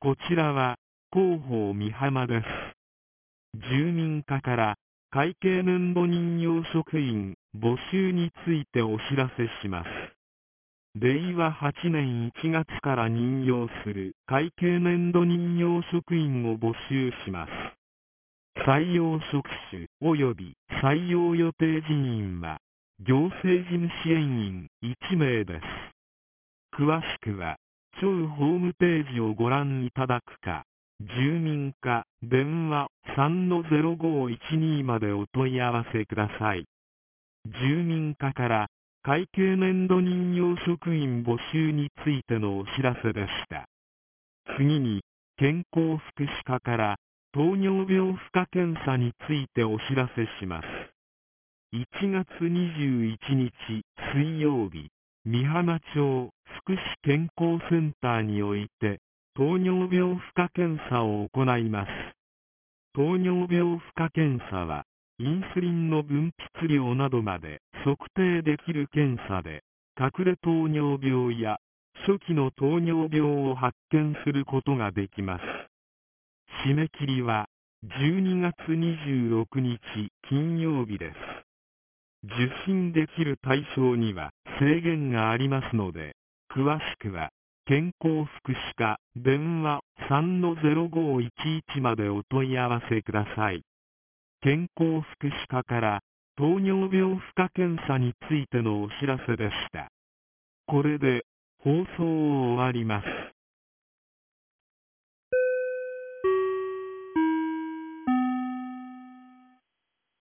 こちらは広報美浜です。住民課から会計年度任用職員募集についてお知らせします。令和8年1月から任用する会計年度任用職員を募集します。採用職種及び採用予定人員は行政事務支援員1名です。詳しくは当ホームページをご覧いただくか、住民課電話 3-0512 までお問い合わせください。住民課から会計年度任用職員募集についてのお知らせでした。次に、健康福祉課から糖尿病負荷検査についてお知らせします。1月21日水曜日、美浜町福祉健康センターにおいて糖尿病負荷検査を行います。糖尿病負荷検査はインスリンの分泌量などまで測定できる検査で、隠れ糖尿病や初期の糖尿病を発見することができます。締め切りは12月26日金曜日です。受診できる対象には制限がありますので、詳しくは健康福祉課電話 3-0511 までお問い合わせください。健康福祉課から糖尿病負荷検査についてのお知らせでした。これで放送を終わります。